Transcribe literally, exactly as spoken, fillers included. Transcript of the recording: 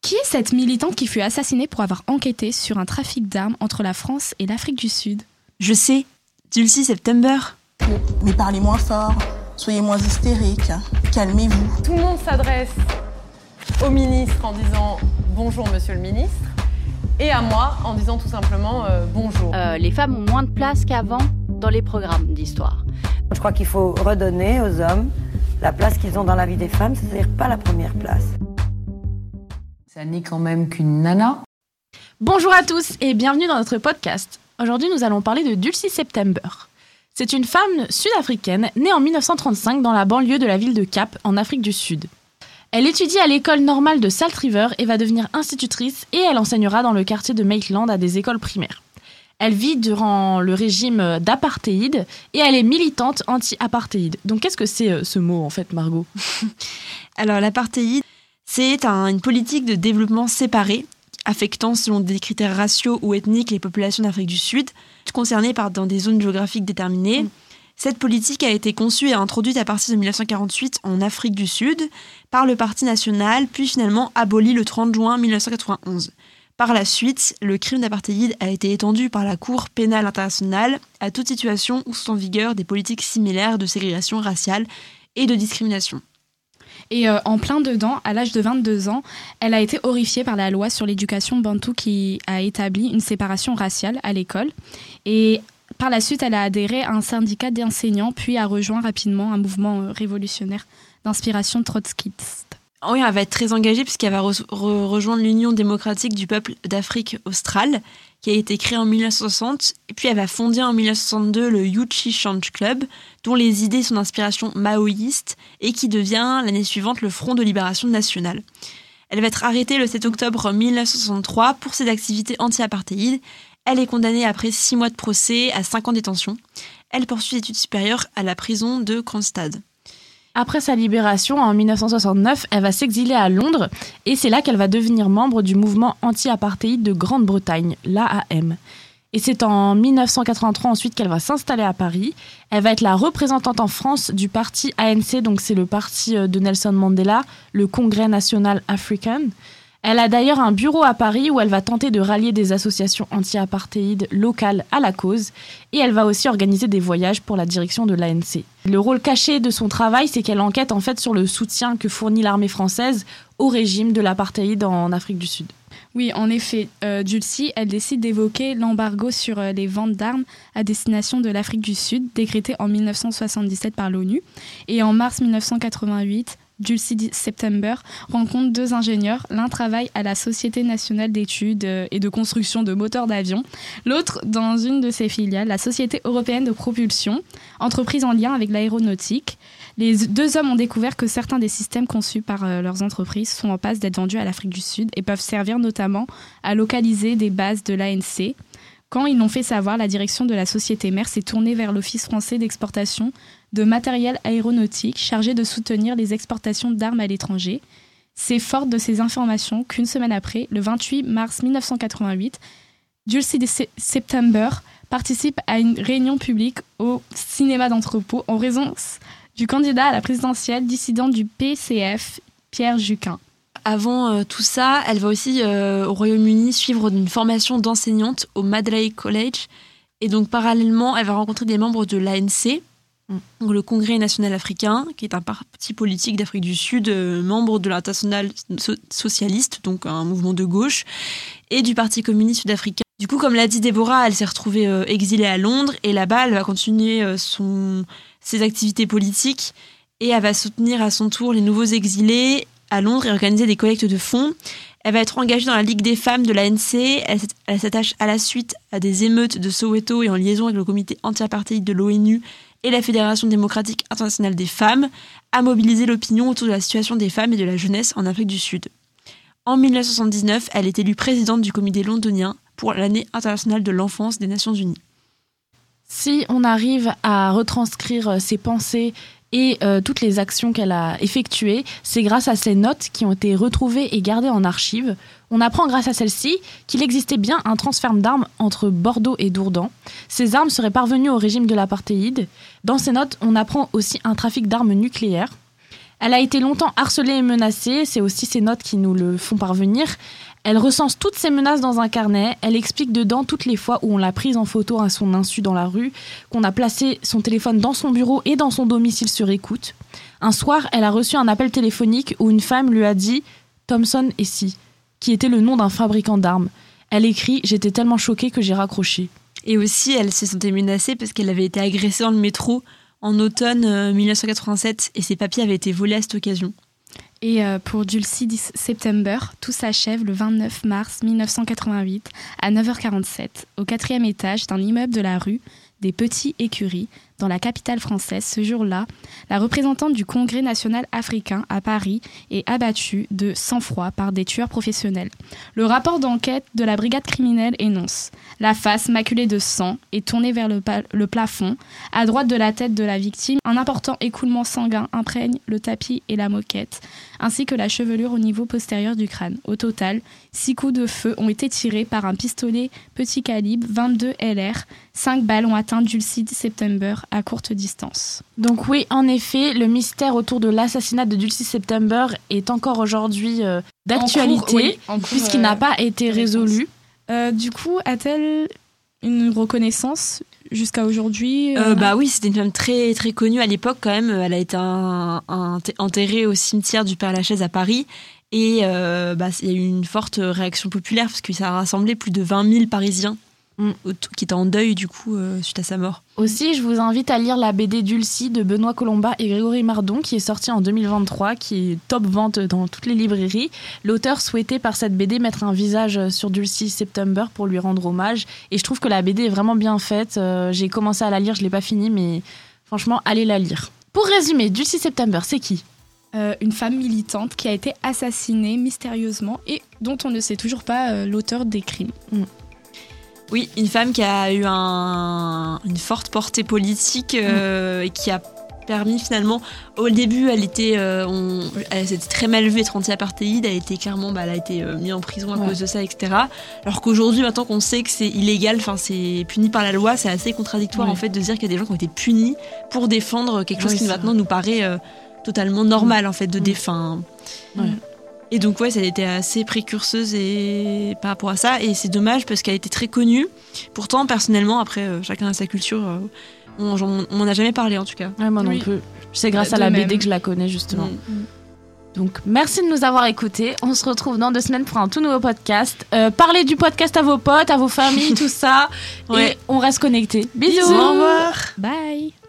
Qui est cette militante qui fut assassinée pour avoir enquêté sur un trafic d'armes entre la France et l'Afrique du Sud? Je sais, Dulcie September. Mais, mais parlez moins fort, soyez moins hystérique, calmez-vous. Tout le monde s'adresse au ministre en disant « Bonjour, monsieur le ministre » et à moi en disant tout simplement euh, « Bonjour euh, ». Les femmes ont moins de place qu'avant dans les programmes d'histoire. Je crois qu'il faut redonner aux hommes la place qu'ils ont dans la vie des femmes, c'est-à-dire pas la première place. Ça n'est quand même qu'une nana. Bonjour à tous et bienvenue dans notre podcast. Aujourd'hui, nous allons parler de Dulcie September. C'est une femme sud-africaine née en dix-neuf cent trente-cinq dans la banlieue de la ville de Cap, en Afrique du Sud. Elle étudie à l'école normale de Salt River et va devenir institutrice et elle enseignera dans le quartier de Maitland à des écoles primaires. Elle vit durant le régime d'apartheid et elle est militante anti-apartheid. Donc qu'est-ce que c'est euh, ce mot en fait, Margot? Alors l'apartheid, c'est un, une politique de développement séparé, affectant selon des critères raciaux ou ethniques les populations d'Afrique du Sud, concernées par, dans des zones géographiques déterminées. Mmh. Cette politique a été conçue et introduite à partir de dix-neuf cent quarante-huit en Afrique du Sud par le Parti national, puis finalement abolie le trente juin dix-neuf cent quatre-vingt-onze. Par la suite, le crime d'apartheid a été étendu par la Cour pénale internationale à toute situation où sont en vigueur des politiques similaires de ségrégation raciale et de discrimination. Et euh, en plein dedans, à l'âge de vingt-deux ans, elle a été horrifiée par la loi sur l'éducation bantoue qui a établi une séparation raciale à l'école. Et par la suite, elle a adhéré à un syndicat d'enseignants, puis a rejoint rapidement un mouvement révolutionnaire d'inspiration trotskiste. Oui, elle va être très engagée puisqu'elle va re- re- rejoindre l'Union démocratique du peuple d'Afrique australe, qui a été créée en dix-neuf cent soixante. Et puis elle va fonder en dix-neuf cent soixante-deux le Youchi Change Club, dont les idées sont d'inspiration maoïste et qui devient l'année suivante le Front de libération nationale. Elle va être arrêtée le sept octobre dix-neuf cent soixante-trois pour ses activités anti-apartheid. Elle est condamnée après six mois de procès à cinq ans de détention. Elle poursuit des études supérieures à la prison de Kronstad. Après sa libération, en dix-neuf cent soixante-neuf, elle va s'exiler à Londres et c'est là qu'elle va devenir membre du mouvement anti-apartheid de Grande-Bretagne, l'A A M. Et c'est en dix-neuf cent quatre-vingt-trois ensuite qu'elle va s'installer à Paris. Elle va être la représentante en France du parti A N C, donc c'est le parti de Nelson Mandela, le Congrès national africain. Elle a d'ailleurs un bureau à Paris où elle va tenter de rallier des associations anti-apartheid locales à la cause et elle va aussi organiser des voyages pour la direction de l'A N C. Le rôle caché de son travail, c'est qu'elle enquête en fait sur le soutien que fournit l'armée française au régime de l'apartheid en Afrique du Sud. Oui, en effet, euh, Dulcie, elle décide d'évoquer l'embargo sur euh, les ventes d'armes à destination de l'Afrique du Sud, décrété en dix-neuf cent soixante-dix-sept par l'ONU. Et en mars dix-neuf cent quatre-vingt-huit, Dulcie September rencontre deux ingénieurs. L'un travaille à la Société nationale d'études et de construction de moteurs d'avion, l'autre dans une de ses filiales, la Société européenne de propulsion, entreprise en lien avec l'aéronautique. Les deux hommes ont découvert que certains des systèmes conçus par euh, leurs entreprises sont en passe d'être vendus à l'Afrique du Sud et peuvent servir notamment à localiser des bases de l'A N C. Quand ils l'ont fait savoir, la direction de la société mère s'est tournée vers l'Office français d'exportation de matériel aéronautique chargé de soutenir les exportations d'armes à l'étranger. C'est forte de ces informations qu'une semaine après, le vingt-huit mars dix-neuf cent quatre-vingt-huit, Dulcie September participe à une réunion publique au cinéma d'entrepôt en raison du candidat à la présidentielle dissident du P C F, Pierre Juquin. Avant euh, tout ça, elle va aussi euh, au Royaume-Uni suivre une formation d'enseignante au Madeley College. Et donc parallèlement, elle va rencontrer des membres de l'A N C, mm. donc le Congrès national africain, qui est un parti politique d'Afrique du Sud, euh, membre de l'Internationale so- socialiste, donc un mouvement de gauche, et du Parti communiste sud-africain. Du coup, comme l'a dit Déborah, elle s'est retrouvée euh, exilée à Londres, et là-bas, elle va continuer euh, son, ses activités politiques, et elle va soutenir à son tour les nouveaux exilés à Londres et organiser des collectes de fonds. Elle va être engagée dans la Ligue des femmes de l'A N C. Elle, elle s'attache à la suite à des émeutes de Soweto et en liaison avec le comité anti-apartheid de l'ONU et la Fédération démocratique internationale des femmes, à mobiliser l'opinion autour de la situation des femmes et de la jeunesse en Afrique du Sud. En dix-neuf cent soixante-dix-neuf, elle est élue présidente du comité londonien pour l'année internationale de l'enfance des Nations Unies. Si on arrive à retranscrire ses pensées et euh, toutes les actions qu'elle a effectuées, c'est grâce à ces notes qui ont été retrouvées et gardées en archives. On apprend grâce à celles-ci qu'il existait bien un transfert d'armes entre Bordeaux et Dourdan. Ces armes seraient parvenues au régime de l'apartheid. Dans ces notes, on apprend aussi un trafic d'armes nucléaires. Elle a été longtemps harcelée et menacée, c'est aussi ses notes qui nous le font parvenir. Elle recense toutes ses menaces dans un carnet, elle explique dedans toutes les fois où on l'a prise en photo à son insu dans la rue, qu'on a placé son téléphone dans son bureau et dans son domicile sur écoute. Un soir, elle a reçu un appel téléphonique où une femme lui a dit « Thompson et si », qui était le nom d'un fabricant d'armes. Elle écrit « J'étais tellement choquée que j'ai raccroché ». Et aussi, elle se sentait menacée parce qu'elle avait été agressée dans le métro en automne euh, mille neuf cent quatre-vingt-sept et ses papiers avaient été volés à cette occasion. Et euh, pour Dulcie September, tout s'achève le vingt-neuf mars mille neuf cent quatre-vingt-huit à neuf heures quarante-sept, au quatrième étage d'un immeuble de la rue des Petits Écuries, dans la capitale française. Ce jour-là, la représentante du Congrès national africain à Paris est abattue de sang-froid par des tueurs professionnels. Le rapport d'enquête de la brigade criminelle énonce « La face maculée de sang est tournée vers le, pa- le plafond. À droite de la tête de la victime, un important écoulement sanguin imprègne le tapis et la moquette, ainsi que la chevelure au niveau postérieur du crâne. Au total, six coups de feu ont été tirés par un pistolet petit calibre vingt-deux L R. Cinq balles ont atteint Dulcie September à courte distance. » Donc oui, en effet, le mystère autour de l'assassinat de Dulcie September est encore aujourd'hui euh, d'actualité, en cours, oui, en cours, puisqu'il euh, n'a pas été résolu. Euh, du coup, a-t-elle une reconnaissance jusqu'à aujourd'hui euh, Bah oui, c'était une femme très, très connue à l'époque quand même. Elle a été un, un, enterrée au cimetière du Père-Lachaise à Paris. Et euh, bah, il y a eu une forte réaction populaire parce que ça a rassemblé plus de vingt mille Parisiens mm. qui étaient en deuil du coup euh, suite à sa mort. Aussi, je vous invite à lire la B D Dulcie de Benoît Colomba et Grégory Mardon qui est sortie en deux mille vingt-trois, qui est top vente dans toutes les librairies. L'auteur souhaitait par cette B D mettre un visage sur Dulcie September pour lui rendre hommage. Et je trouve que la B D est vraiment bien faite. Euh, j'ai commencé à la lire, je ne l'ai pas finie, mais franchement, allez la lire. Pour résumer, Dulcie September, c'est qui ? Euh, une femme militante qui a été assassinée mystérieusement et dont on ne sait toujours pas euh, l'auteur des crimes. Mm. Oui, une femme qui a eu un, une forte portée politique euh, mm. et qui a permis finalement, au début elle était, euh, on, elle s'était très mal vue être anti-apartheid, elle était clairement, bah, elle a été euh, mise en prison à ouais. cause de ça, et cetera. Alors qu'aujourd'hui, maintenant qu'on sait que c'est illégal, enfin c'est puni par la loi, c'est assez contradictoire ouais. en fait de dire qu'il y a des gens qui ont été punis pour défendre quelque chose oui, qui maintenant vrai. nous paraît euh, totalement normal en fait de mmh. défendre. Ouais. Et donc ouais, ça a été assez précurseuse et par rapport à ça, et c'est dommage parce qu'elle était très connue. Pourtant personnellement, après euh, chacun a sa culture, euh, on, on, on m'en a jamais parlé en tout cas. Ouais, moi non oui. plus. C'est grâce de à la même. B D que je la connais justement. Mmh. Donc merci de nous avoir écoutés. On se retrouve dans deux semaines pour un tout nouveau podcast. Euh, parlez du podcast à vos potes, à vos familles, tout ça. Ouais. Et on reste connectés. Bisous. Bisous. Au revoir. Bye.